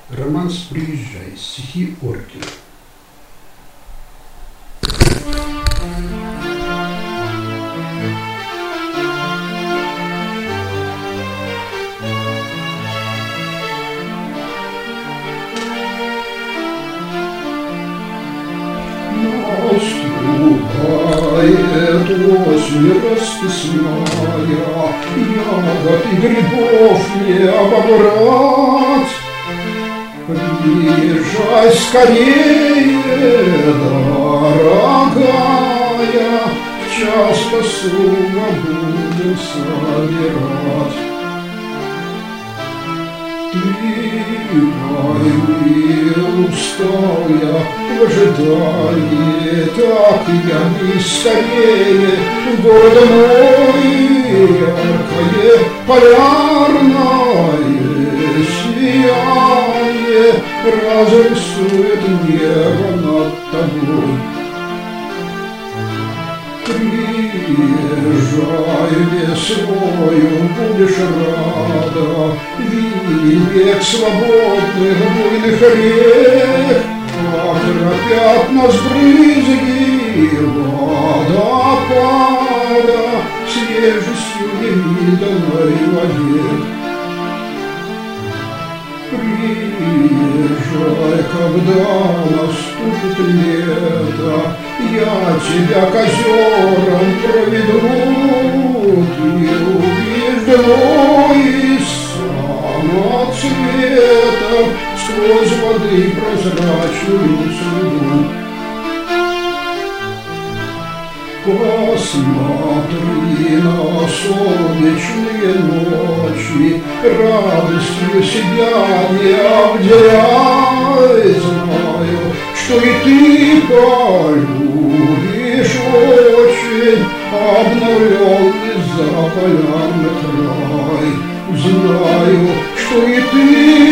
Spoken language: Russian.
Романс «Приезжай», стихи Оркина. Наступает осень расписная, ягод и грибов не обобрать. Приезжай скорее, дорогая, час досуга будем собирать. Ты, моя усталая, в ожидании, так я бы скорее в город мой яркое полярное сияние разрисует небо над тобой. Приезжай весною, будешь рада видеть век свободных буйных рек, окропят нас брызги водопада свежестью невиданной воде. Приезжай, когда наступит лето, я тебя к озерам проведу, ты увидишь дно из самоцветов сквозь воды прозрачную среду. Посмотри на солнечные ночи, радостью себя не обделяй. Знаю, что и ты полюбишь очень обновленный заполярный край. Знаю, что и ты